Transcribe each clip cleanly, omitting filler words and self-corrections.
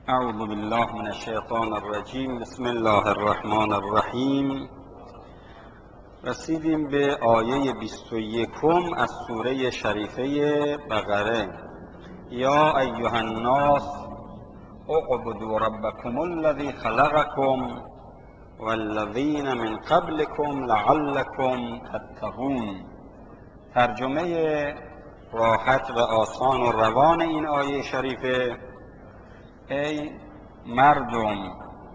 اعوذ بالله من الشیطان الرجیم. بسم الله الرحمن الرحیم. رسیدیم به آیه 21 از سوره شریفه بقره. یا ایها الناس اعبدوا ربکم الذی خلقکم والذین من قبلکم لعلکم تتقون. ترجمه راحت و آسان و روان این آیه شریفه: ای مردم،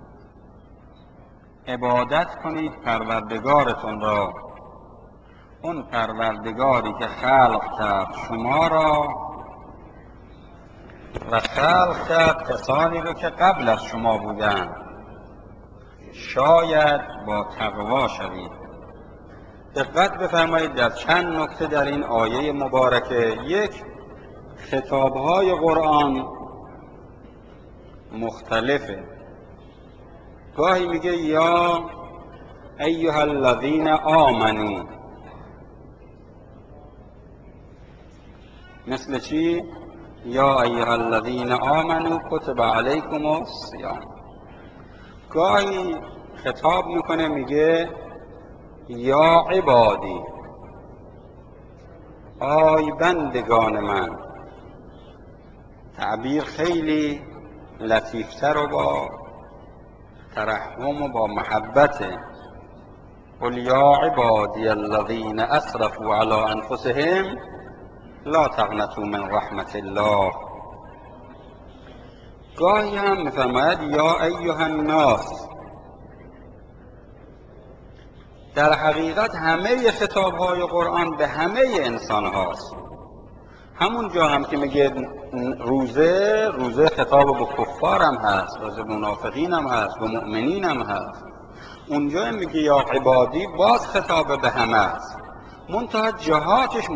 عبادت کنید پروردگارتون را، اون پروردگاری که خلق کرد شما را و خلق کرد کسانی رو که قبل از شما بودند، شاید با تقوا شوید. دقت بفرمایید در چند نکته در این آیه مبارکه. یک، خطابهای قرآن مختلفه. گاهی میگه یا ایها الذین آمنو، مثل چی؟ یا ایها الذین آمنو کتب علیکم الصیام. گاهی خطاب میکنه میگه یا عبادی، آی بندگان من. تعبیر خیلی لطیفتر و با ترحم و با محبته. قل یا عبادی الذین اسرفوا علی انفسهم لا تقنطوا من رحمت الله. گاهی هم میفرماید یا ایها الناس. در حقیقت همه خطابهای قرآن به همه انسان هاست. همون جا هم که میگه روزه خطاب به کفار هم هست، روزه منافقین هم هست، به مؤمنین هم هست. اونجا هم میگه یا عبادی، باز خطاب به همه است، منتها جهاتش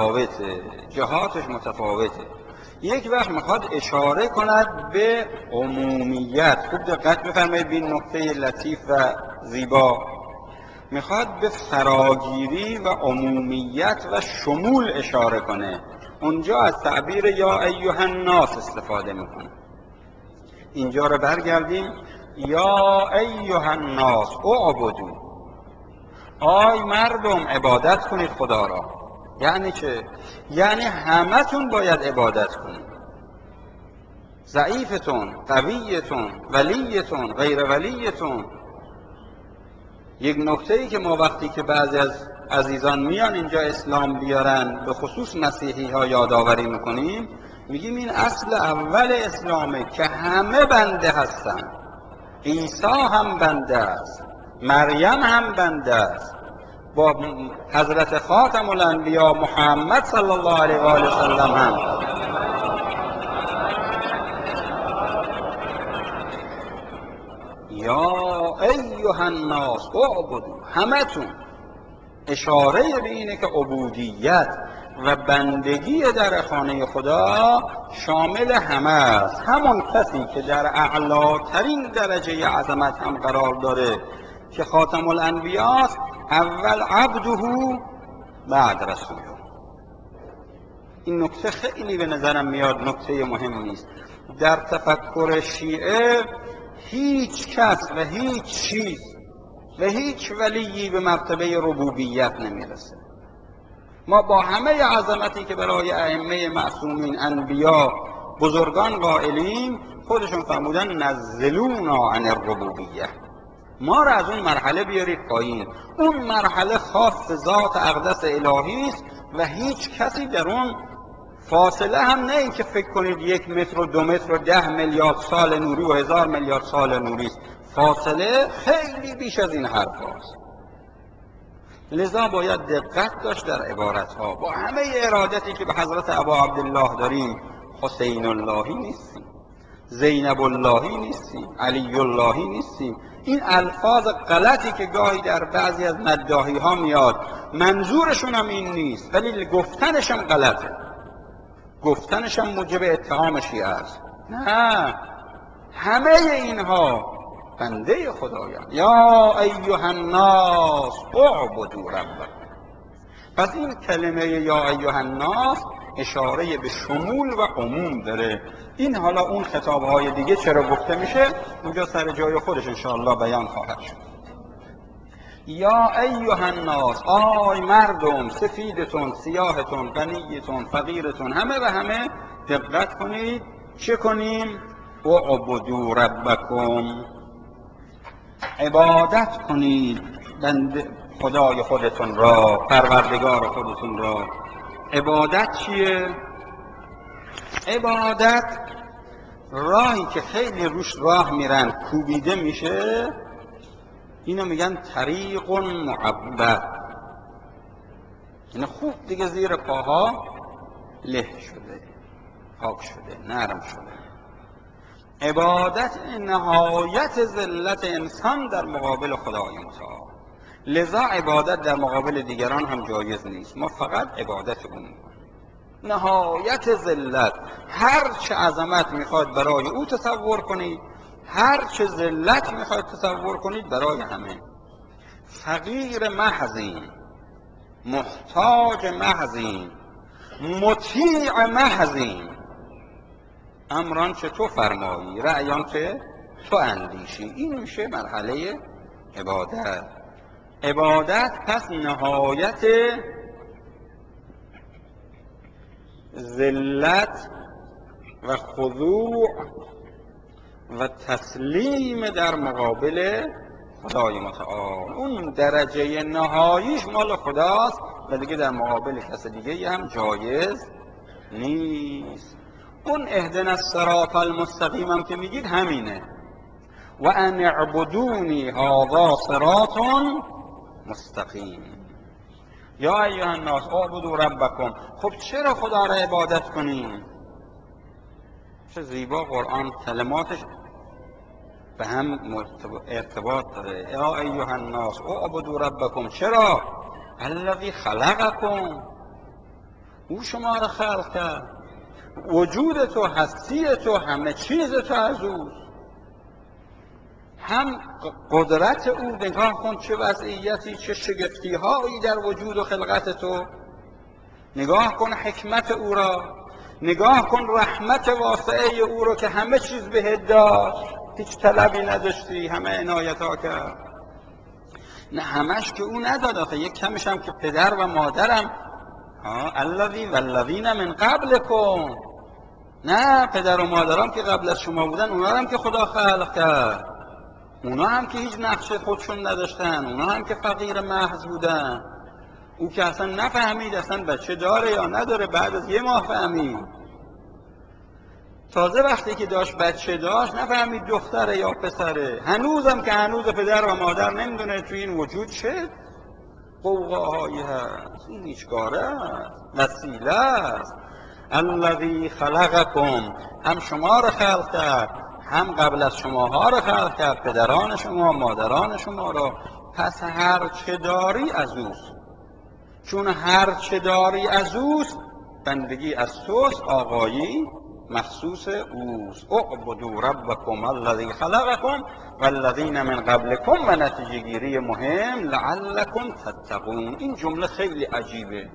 متفاوته. یک وقت میخواد اشاره کند به عمومیت. خوب دقت بفرمایید به این نکته لطیف و زیبا. میخواد به فراگیری و عمومیت و شمول اشاره کنه. اونجا از تعبیر یا ایها الناس استفاده میکنه. اینجا رو برگردیم. یا ایها الناس اعبدوا، آی مردم عبادت کنید خدا را. یعنی چه؟ یعنی همتون باید عبادت کنید. ضعیفتون، قویتون، ولیتون، غیر ولیتون. یک نکته‌ای که ما وقتی که بعضی از عزیزان میان اینجا اسلام بیارن، به خصوص مسیحی ها یادآوری میکنیم، میگیم این اصل اول اسلامه که همه بنده هستن. عیسی هم بنده است، مریم هم بنده است، با حضرت خاتم الانبیا محمد صلی الله علیه و آله و سلم هم. یا ایها الناس اعبدوا، همتون. اشاره به اینه که عبودیت و بندگی در خانه خدا شامل همه است. همون کسی که در اعلاترین درجه عظمت هم قرار داره که خاتم الانبیاست، اول عبده بعد رسوله. این نکته خیلی به نظرم میاد نکته مهمی است. در تفکر شیعه هیچ کس و هیچ چیز و هیچ ولیی به مرتبه ربوبیت نمیرسه. ما با همه عظمتی که برای ائمه معصومین انبیا بزرگان قائلیم، خودشون فرمودن نزلونا عن الربوبیه، ما را از اون مرحله بیارید پایین. اون مرحله خاص ذات اقدس الهی است و هیچ کسی در اون فاصله هم نه این که فکر کنید 1 متر و 2 متر و 10 میلیارد سال نوری و 1000 میلیارد سال نوری است. فاصله خیلی بیش از این حرف هاست. لذا باید دقت داشت در عبارتها. با همه ارادتی که به حضرت ابا عبدالله داریم، حسین اللهی نیستیم، زینب اللهی نیستیم، علی اللهی نیستیم. این الفاظ غلطی که گاهی در بعضی از مداحی ها میاد، منظورشون هم این نیست، ولی گفتنش هم غلطه، گفتنش هم موجب اتهام شیعه است. نه، همه اینها بنده خدایان. یا ایها الناس اعبدوا ربکم. پس این کلمه یا ایها الناس اشاره به شمول و عموم داره. این حالا اون خطابهای دیگه چرا گفته میشه اونجا سر جای خودش انشاءالله بیان خواهد شد. یا ایها الناس، آی مردم، سفیدتون، سیاهتون، غنیتون، فقیرتون، همه و همه دقت کنید. چه کنیم؟ اعبدوا ربکم، عبادت کنید خدای خودتون را، پروردگار خودتون را. عبادت چیه؟ عبادت راهی که خیلی روش راه میرن کوبیده میشه، اینو میگن طریق معبد. اینو خوب دیگه زیر پاها له شده، پاک شده، نرم شده. عبادت نهایت ذلت انسان در مقابل خدای متعال، لذا عبادت در مقابل دیگران هم جایز نیست. ما فقط عبادت اون میکنیم. نهایت ذلت، هر چه عظمت میخواد برای او تصور کنید، هر چه ذلت میخواد تصور کنید برای همه. فقیر محضیم، محتاج محضیم، مطیع محضیم. امران چه تو فرمایی، رأیان چه تو اندیشی. این میشه مرحله عبادت. عبادت پس نهایت ذلت و خضوع و تسلیم در مقابل خدای متعال. اون درجه نهاییش مال خداست و دیگه در مقابل کس دیگه هم جایز نیست. اون اهدنا الصراط المستقیم هم که میگید همینه. و ان اعبدونی هذا صراط مستقیم. یا ایها الناس اعبدوا ربکم. خب چرا خدا را عبادت کنیم؟ چه زیبا قرآن کلماتش به هم ارتباط داره. یا ایها الناس اعبدوا ربکم. چرا؟ الذی خلقکم، او شما را خلق کرد. وجود تو، هستی تو، همه چیز تو از اوست. هم قدرت او، نگاه کن چه وضعیتی، چه شگفتی هایی در وجود و خلقت تو. نگاه کن حکمت او را، نگاه کن رحمت واسعه او را که همه چیز بهت داشت، هیچ طلبی نداشتی، همه عنایت ها کرد. نه همش که او نداد، آخه یک کمش هم که پدر و مادرم، الذی والذین من قبلکم، نه پدر و مادرم که قبل از شما بودن اونا هم که خدا خلق کرد، اونا هم که هیچ نقش خودشون نداشتن، اونا هم که فقیر محض بودن. او که اصلا نفهمید اصلا بچه داره یا نداره، بعد از یه ماه فهمید. تازه وقتی که داشت بچه داشت نفهمید دختره یا پسره. هنوزم که هنوز پدر و مادر نمیدونه تو این وجود چه قوقاهایی هست. این هیچگاره است، وسیله است. الذی خلقکم، هم شما را خلق کرد، هم قبل از شماها را خلق کرد، پدران شما، مادران شما را. پس هر چه داری از اوست. چون هر چه داری از اوست، بندگی از توست، آقایی مخصوص اوست. اعبدوا ربکم الذی خلقکم والذین من قبلکم. و نتیجه گیری مهم، لعلکم تتقون. این جمله خیلی عجیبه.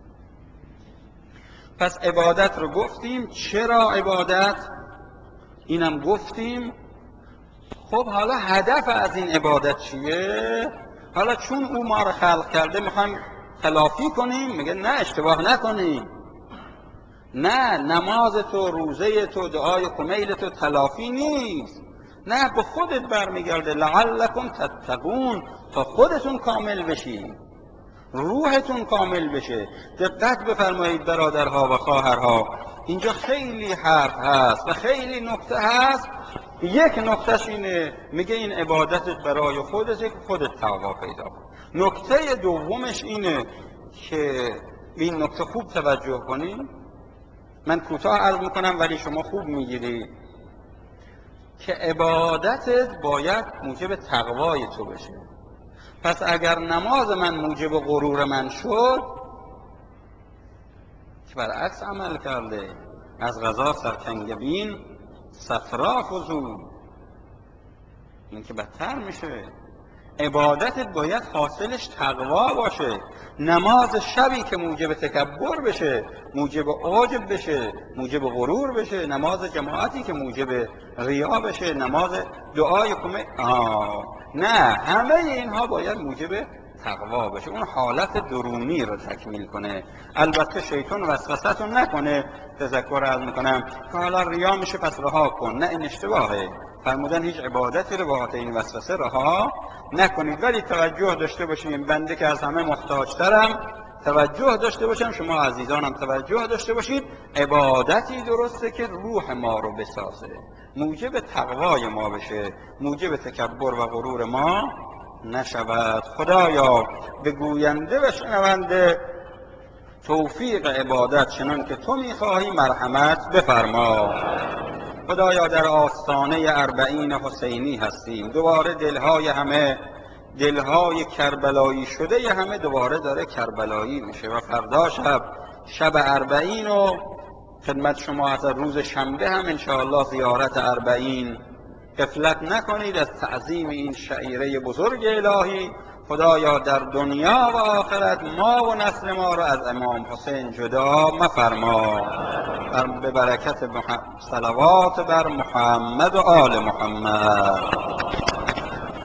پس عبادت رو گفتیم. چرا عبادت؟ اینم گفتیم. خب حالا هدف از این عبادت چیه؟ حالا چون او ما رو خلق کرده میخوایم تلافی کنیم؟ میگه نه، اشتباه نکنیم. نه، نماز تو، روزه تو، دعای کمیل تو تلافی نیست. نه، به خودت برمیگرده. لعلکم تتقون، تا خودتون کامل بشید، روحتون کامل بشه. دقت بفرمایید برادرها و خواهرها، اینجا خیلی حرف هست و خیلی نکته هست. یک نکتهش اینه، میگه این عبادتت برای خودته که خودت تقوا پیدا کن. نکته دومش اینه که این نکته خوب توجه کنید، من کوتاه عرض میکنم ولی شما خوب میگیرید، که عبادتت باید موجب تقوای تو بشه. پس اگر نماز من موجب غرور من شد، که برعکس عمل کرده، از غذا سرکنگه بین صفرا فزود، این که بدتر میشه. عبادتت باید حاصلش تقوا باشه. نماز شبی که موجب تکبر بشه، موجب عجب بشه، موجب غرور بشه، نماز جماعتی که موجب ریا بشه، نماز دعای نه، همه اینها باید موجب تقوا بشه، اون حالت درونی رو تکمیل کنه. البته شیطان وسوسه‌تون نکنه، تذکر عرض میکنم که حالا ریا میشه پس رها کن، نه، این اشتباهه. فرمودن هیچ عبادتی رو با این وسوسه رها نکنید، ولی توجه داشته باشیم، بنده که از همه محتاجترم، توجه داشته باشم، شما عزیزانم توجه داشته باشید، عبادتی درسته که روح ما رو بسازه، موجب تقوای ما بشه، موجب تکبر و غرور ما نشود. خدایا به گوینده و شنونده توفیق عبادت چنان که تو میخواهی مرحمت بفرما. خدایا در آستانه اربعین حسینی هستیم، دوباره دلهای کربلایی شده همه دوباره داره کربلایی میشه و فردا شب اربعین و خدمت شما از روز شنبه هم انشاءالله زیارت اربعین، غفلت نکنید از تعظیم این شعیره بزرگ الهی. خدایا در دنیا و آخرت ما و نسل ما را از امام حسین جدا مفرما. به برکت صلوات بر محمد و آل محمد.